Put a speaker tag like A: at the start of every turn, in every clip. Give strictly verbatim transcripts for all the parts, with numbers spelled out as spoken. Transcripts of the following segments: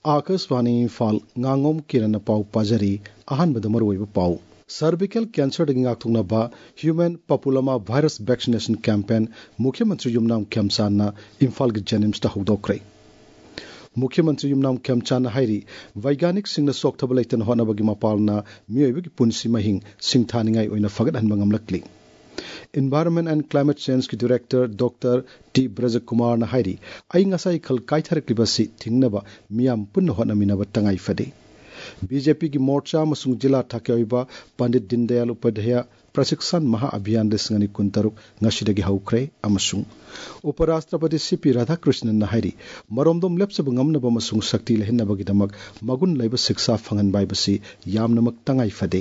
A: आकाशवाणी इम्फाल nganगom किरण पाउ पाजरी अहानबद मरुइब पाउ सर्विकल कैंसर गिंगाथुंगनबा human papilloma virus vaccination campaign मुख्यमंत्री युमनाम खेमचाना इम्फाल गी जेनिम्स ता हौदोक्रे मुख्यमंत्री युमनाम खेमचाना हाइरी वैज्ञानिक सिंगना सोक्थब लेतन होनबगी मपालना मियोइबगी पुंसी महिंग सिंगथानिंगाई ओइना फगदहनबा ngamlakli Environment and Climate Change की director doctor T Braj Kumar ने हाइरी आई ngasai खल काइथरक्लिबसी थिंगनबा मियाम पुन्न होनमिनबा तंगाई फदे बीजेपी की मोर्चा मसुंग जिला थाकेओइबा पंडित दीनदयाल उपाध्याय प्रशिक्षण महा अभियान लिसंगनी कुंतरुक ngashidagi haukhre amasung उपराष्ट्रपति सीपी राधाकृष्णन ने हाइरी मरोमदोम लेप्सब ngamnaba masung sakti lehinnabagidamak magun leiba शिक्षा फंगन बाइबसी यामनमक तंगाई फदे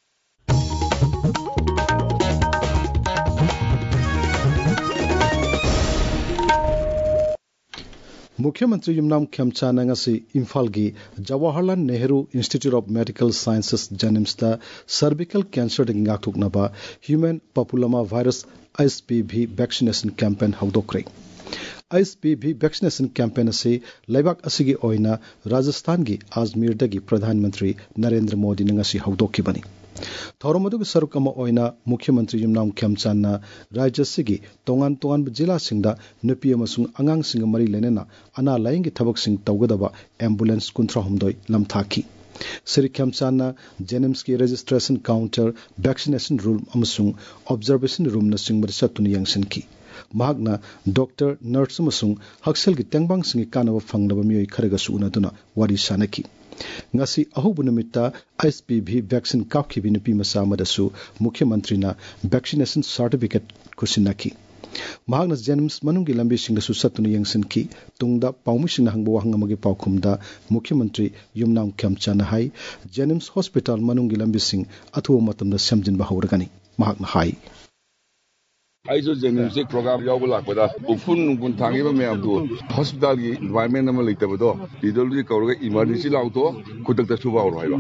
A: मुख्यमंत्री युमनाम खेमचाना ngasi इम्फाल की Jawaharlal Nehru institute of medical sciences JNIMS दा सर्विकल कैंसर दगिंगा थुकनबा human papilloma virus HPV vaccination campaign हौदोक्रे एचपीवी वैक्सीनेशन कैंपेन से लेबाक असिगी ओइना राजस्थान की अजमेर दगी प्रधानमंत्री नरेंद्र मोदी ने ngasi हौदोखिबनी थौरमदुग सरुकम ओइना मुख्यमंत्री युमनाम खेमचाना राज्यसिगी तोंगान तोंगान जिला सिंगदा नुपी अमसुंग अंगांग सिंग मरी लेनेना अना लाइंग थबक सिंग तौगदबा एम्बुलेंस कुंथ्रा हमदोय लमथाकी श्री खेमचाना जेनिम्स की रजिस्ट्रेशन काउंटर वैक्सीनेशन रूम अमसुंग ऑब्जर्वेशन रूम न सिंग मरसतुन यंगसनकी महागना डॉक्टर नर्स अमसुंग हक्सेल की तेंगबांग सिंग कानब फंगदबा मियोय खरगसु उनदुना वारी सानकी ngasi ahubu numita HPV vaccine कापखिबि नुपी मसा अमदसु मुख्यमंत्रीना वैक्सीनेशन सर्टिफिकेट खुसिनाकी महागना जेनिम्स मनुंगी लंबी सिंगसु सतुन यंगसनकी तुंगदा पाउमिसिंग हंगबो हंगमगे पाउखुमदा मुख्यमंत्री युमनाम खेमचाना हाई जेनिम्स हॉस्पिटल मनुंगी लंबी सिंग अथुव मतमदा समजिनबा हौरगनी महागना हाई
B: आइजो जेनिम्स प्रोग्राम यावब लाकबदा उफुन नुपुन थांगेबा मैमदो हॉस्पिटल की एनवायरनमेंट अमा लेतबदो लिडरली कौरगा इमरजेंसी लाउतो खुदकता सुबा औरहाइबा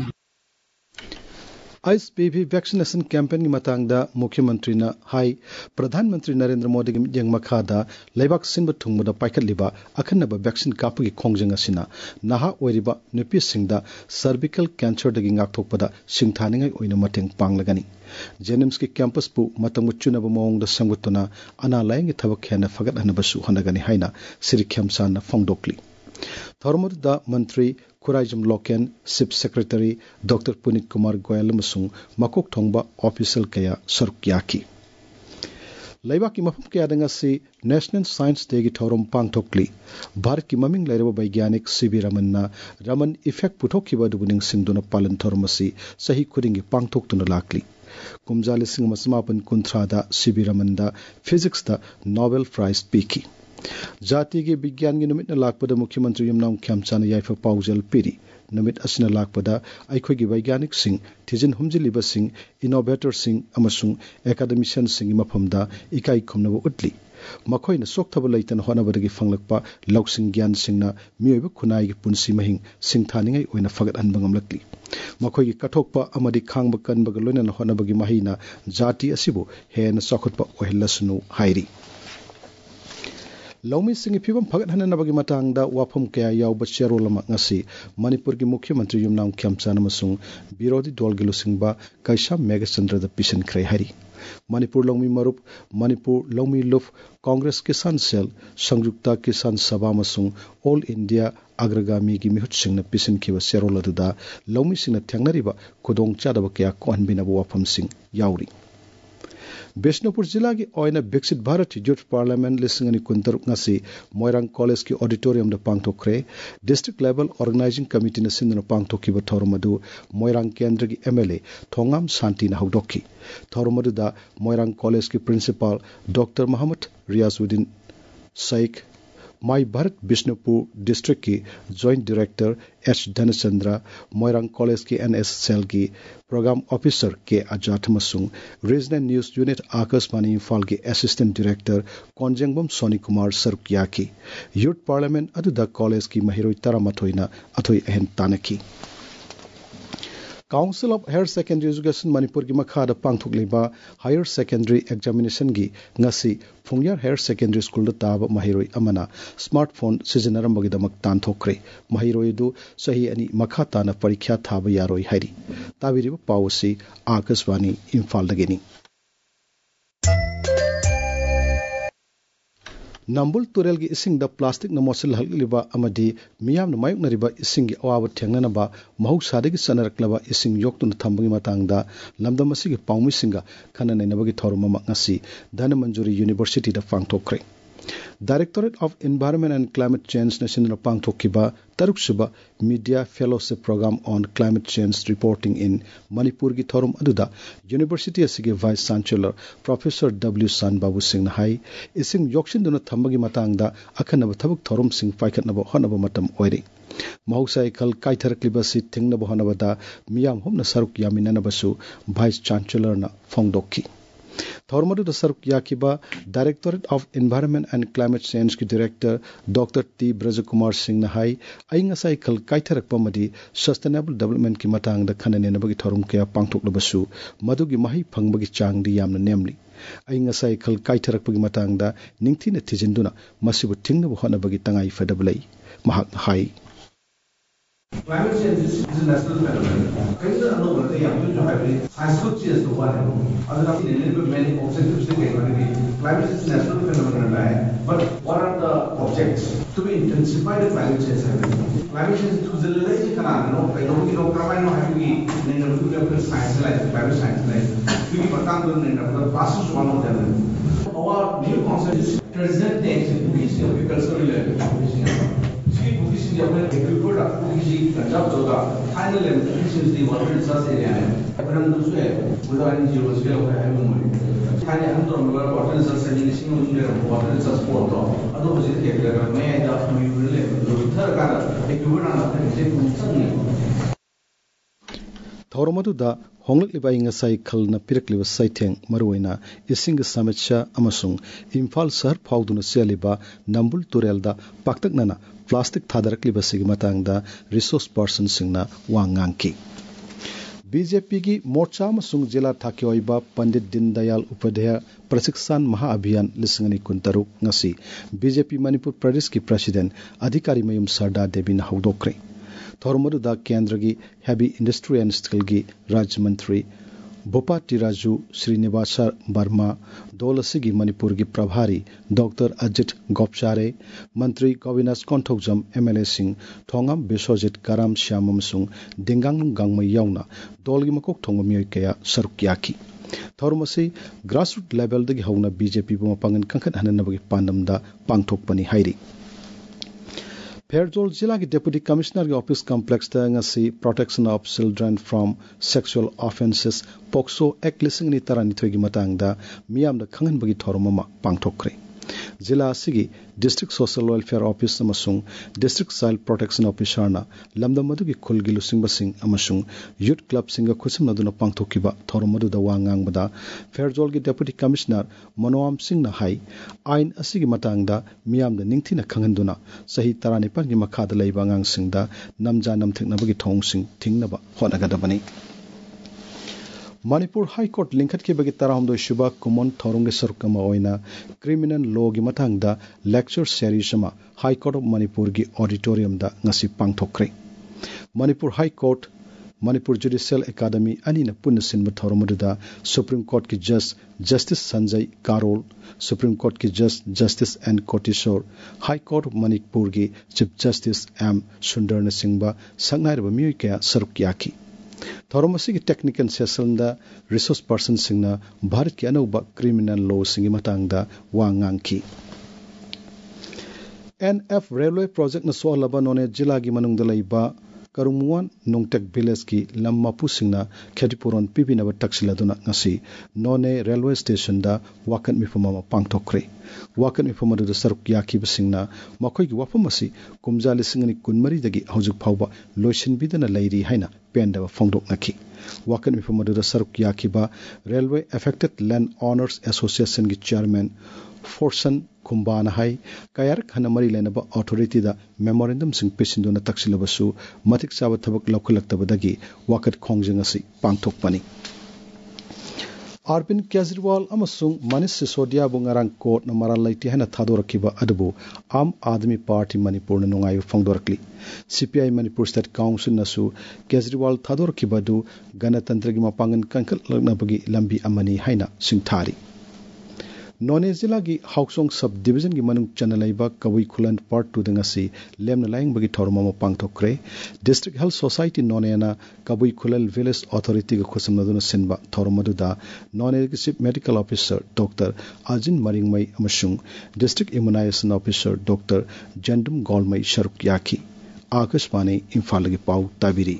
B: एचपीवी वैक्सीनेशन कैंपेन की मतंगदा मुख्यमंत्री ना हाई प्रधानमंत्री नरेंद्र मोदी की मियंग मखादा लेबाक सिंब थुंगबदा पाइखलिबा अखन्नबा वैक्सीन कापगी खोंजंग असिना नहा ओइरिबा नुपी सिंगदा सर्विकल कैंसर दगी ngakthokpada singthaningai oina mateng panglagani JNIMS की कैंपस पु मतंग चुनब मोंग संगुतुना अना लाइंग थबक हेना फगत हनबसु हनगनी हाइना श्री खेमचाना फोंगडोक्ली थौरमदा मंत्री Khuraijam Loken chief secretary doctor Puneet Kumar Goyal मसुंग मकोक थोंगबा ऑफिशियल कया सरुक याकी लेबा की मफम के आदंगसी नेशनल साइंस डे की थौरम पांगथोक्ली भारत की ममिंग लेरब वैज्ञानिक सीबी रमन्ना रमन इफेक्ट पुथोखिबा दुबुनिंग सिंगदुना पालन थौरमसी सही खुदिंगी पांगथोक्तुना लाकली कुमजा लिसिंग मसमापन कुंथ्रादा सीबी रमन्दा फिजिक्स दा नोबेल प्राइज पीकी जाति के विज्ञान की नुमित लाकपदा मुख्यमंत्री युमनाम खेमचाना याइफा पाउजल पीरी नुमित असिना लाकपदा अखोगी वैज्ञानिक सिंह थिजिन हुमजिलिबा सिंह इनोवेटर सिंह अमसुंग एकेडमिशियन सिंह मफमदा इकाई खुमनबो उतली मखोइना सोक्थब लैतन होनबदगी फंगलकपा लौसिंग ज्ञान सिंहना मियोइब खुनाई की पुंसी महिंग सिंगथानिंgai ओइना फगत हनबा ngamlakli मखोई की कठोकपा अमदि खांगब कनबग लोइना होनबगी महिना जाति असिबो हेन सखुतपा ओहिलसनु हाइरी लौमी सिंह फिबम फगत हननबगी मतंगदा वाफम कया यावब चेरोलमा ngasi मणिपुर की मुख्यमंत्री युमनाम खेमचाना मसुंग विरोधी दल गिलुसिंगबा कैसा मेघचंद्र द पिसन खरे हरी मणिपुर लौमी मरुप मणिपुर लौमी लुफ कांग्रेस किसान सेल संयुक्ता किसान सभा मसुंग ऑल इंडिया अग्रगामी की मिहुत सिंह पिसन खिब चेरोल अदुदा लौमी सिंह थेंगनरिबा खुदोंग चादब कया कोहनबिनब वाफम सिंह यावरी बिष्णुपुर जिला की ओइना विकसित भारत यूथ पार्लियामेंट लिसिंगनी कुंतरुक ngasi मोइरांग कॉलेज की ऑडिटोरियम द पांगथोक्रे डिस्ट्रिक्ट लेवल ऑर्गेनाइजिंग कमिटी न सिंदन पांगथोखिब थौरमदु मोइरांग केंद्र की एमएलए थोंगाम शांति न हौदोखी थौरमदु दा मोइरांग कॉलेज की principal doctor Mohammad Riyazuddin Sheikh My Bharat Bishnupur district की joint director H Dhanachandra Moirang college की एनएस सेल की प्रोग्राम ऑफिसर के आजाद मसुंग regional news unit Akashvani Imphal के असिस्टेंट डायरेक्टर कोंजेंगबम सोनी कुमार सरुकिया की यूथ पार्लियामेंट अदुदा कॉलेज की महिरोई तरामथोइना अथोई अहन तानकी
A: Council of Higher Secondary Education Manipur ki makhada pangthokliba Higher Secondary Examination gi ngasi Phungyar Higher Secondary School da taba mahiroi amana smartphone sizinarambagi tanthokre mahiroi du sahi ani makha tana parikya thaba yaroi hairi tabiriba pawsi Akashvani Imphal dagini Nambul Turel gi ising da plastic na mosil halliba amadi miyam na mayuk nariba ising gi awa thengna ba mahusade gi sanaraklaba ising yoktun thambagi matangda lamdam asigi pawmi singa khana nainabagi thoruma ngasi Dhanamanjuri University da pangthokre Directorate of Environment and Climate Change National Pangthokiba Taruksuba Media Fellowship Program on Climate Change Reporting in Manipur gi thorum aduda University asige Vice Chancellor Professor W San Babu Singh hai ising yokshin duna thambagi matangda akhanaba thabuk thorum sing paikhatnaba honaba matam oire mahusai khal kaitharakliba si thingnaba honabada miyam homna saruk yaminanabasu Vice Chancellor na phongdokki Thormadu da saruk yakiba Directorate of Environment and Climate Change ki Director Doctor T Brajakumar Singh na hai ainga sai khal kaitharakpa madi Sustainable Development ki matang da khananenabagi thorum kya pangthoknabasu madugi mahi phangbagi changdi yamna nemli ainga sai khal kaitharakpagi matang da ningthina thijinduna masibu thingnabu honabagi tangai fadablai mahak hai
C: Climate change is, is a national phenomenon. कई सारे लोग बोलते हैं हम जो है science को चीज़ तो हुआ है अगर आप इन्हें भी मैंने objectives से कहते हैं कि climate change is a national phenomenon है but what are the objects to be intensified climate change है climate change to the level की कनाल नो कई लोगों की लोग करवाएं नो है कि नहीं ना क्योंकि अपने science life climate science life क्योंकि बर्तान तो नहीं ना मतलब process one of them और new concept is present day से पूरी से अभी cultural level Buddhism अपने equivalent of Buddhism कंजब होगा final level Buddhism is the one research area है पर हम दूसरे बुद्धानी जीवन से लोग हैं हम लोग खाने हम तो हमारा water research study इसी में उनके water research पढ़ता अदो मुझे क्या करेगा मैं जब हम ये ले तो इधर का equivalent of इसे पूछता नहीं
A: Thormadu da honglakliba inga sai khalna pirakliba saitheng maruina ising samacha amasung Imphal sahar phauduna seliba Nambul Turel da paktaknana plastic thadarakliba sigi matangda resource person singna wangangki B J P gi morcha amasung jila thaki oiba Pandit Din Dayal Upadhyaya Prashikshan Maha Abhiyan lisingani kuntaruk ngasi B J P Manipur Pradesh ki President Adhikari Mayum Sarda Devi na haudokre Thormadu da Kendra gi Heavy Industry and Steel gi Raj Mantri Bhopati Raju Srinivasa Barma Dolasigi Manipur gi Prabhari Doctor Ajit Gopchare Mantri Govinas Konthokjam M L A Singh Thongam Besojit Karam Shyamam Sung Dingangnung Gangmai Yauna Dolgi Makok Thongam Yoy Kaya Sarukyaki Thormasi grassroots level dagi hauna B J P bu mapangan kangkhat hananabagi pandamda pangthokpani hairi Pairzol Jila ki Deputy Commissioner ki Office Complex ta ngasi Protection of Children from Sexual Offences Pokso Act lising ni tarani thoigi matangda miyam da khangan bagi thoromama pangthokre Jila asigi District Social Welfare Office amasung District Child Protection Officer na lamdam madu ki khulgi lusing basing amasung Youth Club singa khusim naduna pangthokiba thoromadu da wangang bada Pairzol ki Deputy Commissioner Manoam Singh na hai ain asigi matangda miyam da ningthina khanganduna sahi tarani pan gi makhada leiba ngang singda namja namthikna bagi thong sing thingnaba honagadabani Manipur High Court linkhat ki bagi tarahumdo shuba kumon thorung sarukama oina criminal law gi mathangda lecture series ma High Court of Manipur gi auditorium da ngasi pangthokre Manipur High Court Manipur Judicial Academy ani na punna sinba thorumuda Supreme Court ki Judge Justice Sanjay Karol Supreme Court ki Judge Justice N Kotishore High Court of Manipur gi Chief Justice M Sundarna Singhba sangnai ba miyoy kaya sarukyaki Thoromasi ki technical session da resource person singna Bharat ki anauba criminal law singi matangda wangangki N F Railway Project na so laba none jila gi manungda laiba Karumuan Nungtek Village ki Lammapu singna Khetipuron pibina ba taksiladuna ngasi none railway station da wakan mifama pangthokre wakan mifama da saruk yaki basingna makoi gi wafamasi kumjali singani kunmari dagi haujuk phawba loishin bidana lairi haina penda fongdok naki wakan mifama da saruk yaki ba Railway Affected Land Owners Association gi chairman Forson खुम्बाना हाई कयारक हन मरी लेनब authority दा memorandum सिंह पिसिंदुना तक्सिलबसु मतिक चाब थबक लौखलक्तबदगी वाकत खोंगजिंग असि पांगथोकपनि अरविंद केजरीवाल अमसुंग मनीष सिसोदिया बुंगारंग कोर्ट न मराल लैति हैना थादोरखिबा अदबु आम आदमी पार्टी मणिपुर न नुंगायु फोंदोरकली सीपीआई मणिपुर स्टेट काउंसिल नसु केजरीवाल थादोरखिबदु गणतंत्र की मपांगन कंकल लगनबगी लंबी अमनी हैना सिंथारी नोने जिला की हाउसोंग सब डिवीजन की मनुंग चनलाइबा कबुई खुलन पार्ट टू दंगसी लेमना लाइंग थौरम पांगथोक्रे डिस्ट्रिक्ट हेल्थ सोसाइटी नोनेना कबुई खुलल विलेज अथॉरिटी की खुसमनदुना सिनबा थौरम अदुदा नोने की chief medical officer doctor Ajin Maringmei अमसुंग district immunization officer doctor Jandum Golmei शरुक याखी आकाशवाणी इम्फाल की पाउ ताबिरी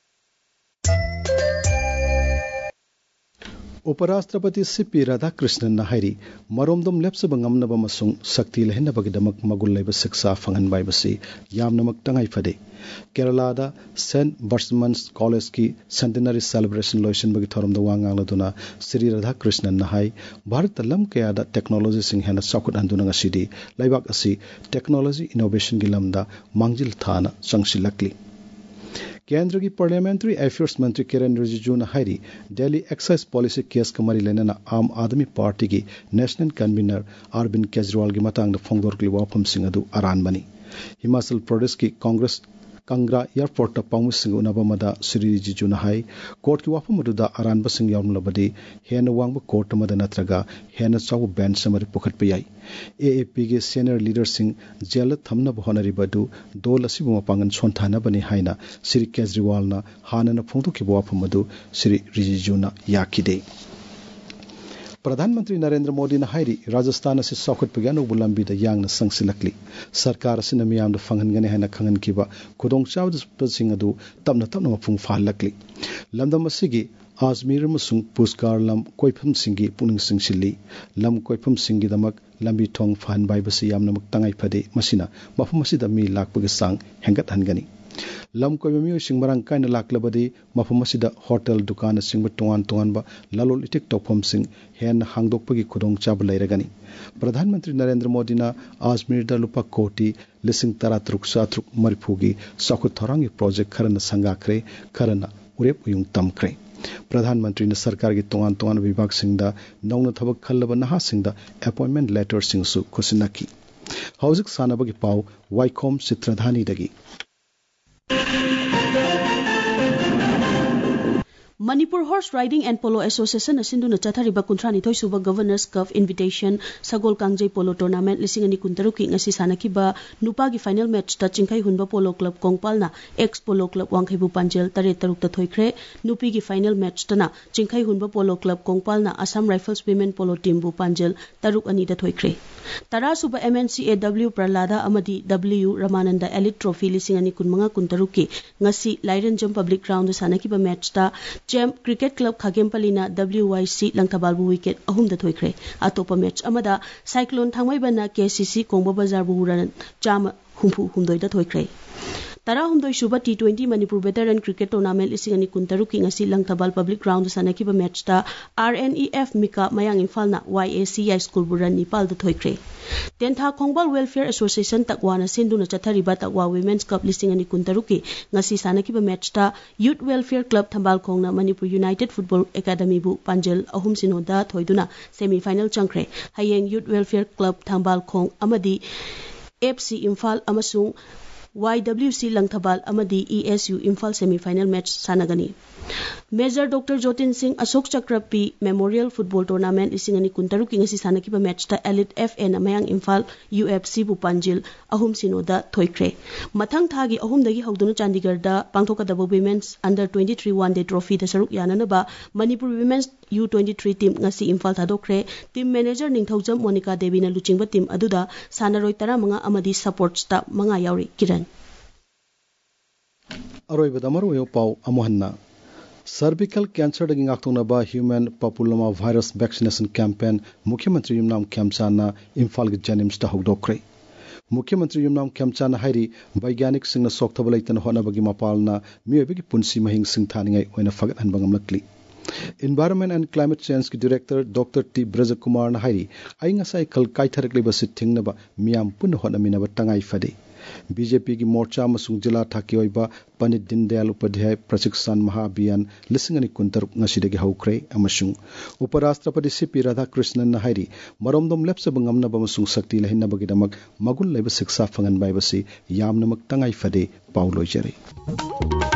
A: उपराष्ट्रपति सीपी राधाकृष्णन नाहरी मरोमदम लेप्सब ngamnaba amasung sakti lehenabagdamak magul laiba siksa phanghanbai basi yamnamak tangai phade Kerala da Saint Bartman's College ki centenary celebration loisin bagi thorum da wangang laduna Sri Radhakrishnan nahai Bharat lam kaya da technology sing hena sakut anduna ngasidi laibak asi technology innovation gi lamda mangjil thana changsilakli केंद्र की parliamentary affairs मंत्री किरण रिजिजू ने हारी Delhi excise policy case कमरी लेना आम Aadmi party की national convener Arvind Kejriwal की मतंग फोंदोरकली वाफम सिंह अदु अरानबनी हिमाचल प्रदेश की कांग्रेस कंगरा एयरपोर्ट पाउम सिंह उनबमदा श्री रिजिजू ने हाई कोर्ट की वाफम अदुदा अरानब सिंह यावलबदी हेन वांग कोर्ट मद नत्रगा हेन चाउ बेंच समरी पुखट याई एएपी के सीनियर लीडर सिंह जेल थमनब होनरिबदु दोल असिबु मपांगन सोंथानबनी हाइना श्री केजरीवाल ना हानन फोंदोखिब वाफम अदु श्री रिजिजू ना याखिदे प्रधानमंत्री नरेंद्र मोदी ने हाइरी राजस्थान से सौखट पगानो बुलंबी द यांग संगसिलकली सरकार से मियाम द फंगनगने हैना खंगनकिबा खुदोंग चाव सिंह अदु तबना तबना मफुंग फालकली लमदम असिगी आजमीर मसुंग पुस्कार लम कोइफम सिंगी पुनिंग सिंगसिली लम कोइफम सिंगी दमक लंबी थोंग फान बाइबसी यामनमक तंगाई फदे मसिना मफम मसिदा मी लाकपगे सांग हेंगत हनगनी लम कोइबा मियो सिंग मरंग काइन लाकलबदी मफम मसिदा होटल दुकान सिंग तोंगान तोंगानबा लालोल इटिक तोफम सिंग हेन हांगदोकपगी खुदोंग चाब लैरगनी प्रधानमंत्री नरेंद्र मोदी ना आजमीर दा लुपा कोटी लिसिंग तरा तरुक सातरुक मरिफुगी सखु थोरांगी प्रोजेक्ट खरन संगाखरे खरना उरेप उयुंग तमखरे प्रधानमंत्री ने सरकार की तोंगान तोंगान विभाग सिंह दा नौन थबक खल्लब नहा सिंह दा अपॉइंटमेंट लेटर सिंह सु खुसिनकी हौजिक सानबगी पाव वाइकोम चित्रधानी दगी
D: Manipur Horse Riding and Polo Association asinduna chathariba kuntrani thoi suba Governors Cup Invitation Sagol Kangjai Polo Tournament lising ani kuntaru ki ngasi sanakiba nupa gi final match ta chingkai hunba Polo Club Kongpal na ex Polo Club Wangkhaibu Panjel tare taruk ta thoikre nupi gi final match tana chingkai hunba Polo Club Kongpal na Assam Rifles Women Polo Team bu Panjel taruk ani da thoikre tara suba M N C A W Pralada amadi W Ramananda Elite Trophy lising ani kunmanga kuntaru ki ngasi Lairanjam Public Ground da sanakiba match ta Gem Cricket Club Khagempalina W Y C Langthabalbu wicket ahum da thoikre atopa match amada Cyclone Thangmaibana K C C Kongba Bazar bu run chama humpu humdoi da thoikre tara humdoi suba T twenty Manipur Veteran Cricket Tournament lising ani kuntaru ki ngasi Langthabal Public Ground sanakiba match ta R N E F Mika Mayang Imphal na Y A C I School buran Nepal da thoikre Tentha Khongbal Welfare Association takwana sinduna chathariba takwa Women's Cup listing ani kuntaru ki ngasi sanakiba match ta Youth Welfare Club Thambal Khongna Manipur United Football Academy bu Panjel ahum sinoda thoiduna semi final changkre hayeng Youth Welfare Club Thambal Khong amadi F C Imphal amasung Y W C Langthabal amadi E S U Imphal semi final match sanagani Major Doctor Jotin Singh Ashok Chakra P Memorial Football Tournament lising ani kuntaru ki ngasi sanakiba match ta Elite F N Mayang Imphal U F C bu Panjil ahum sinoda thoikre mathang thagi ahum dagi hawduna Chandigarh da pangthokadaba Women's Under twenty-three One Day Trophy da saruk yananaba Manipur Women's U twenty-three team ngasi Imphal thadokre team manager Ningthaujam Monica Devi na luchingba team aduda sanaroi taramanga amadi support staff manga yauri kiran
A: अरोइब दमरो यो पाउ अमोहन्ना cervical cancer दगी ngaktonaba human papilloma virus vaccination campaign मुख्यमंत्री युमनाम खेमचाना इम्फाल के जनिम्स ता हौदोक्रे मुख्यमंत्री युमनाम खेमचाना हाइरी वैज्ञानिक Singh सोक्थबलैतन होनबगी मपालना मियबगी पुंसी महिंग Singh थानिंgai ओइना फगत हनबंगमलकली Environment and Climate Change ki Director Doctor T Brajakumar na hairi ai ngasai khal kaitharakliba sit thingnaba miyam punna honaminaba tangai fade. B J P ki morcha amasung jila thaki oiba Pandit Dindayal Upadhyay Prashikshan Mahabhiyan lising ani kuntaruk ngasidagi haukre amasung Uparashtrapati C P Radhakrishnan na hairi maromdom lepsaba ngamnaba amasung sakti lahinnabagidamak magul laiba siksa fangan baibasi yamnamak tangai fade paulojari.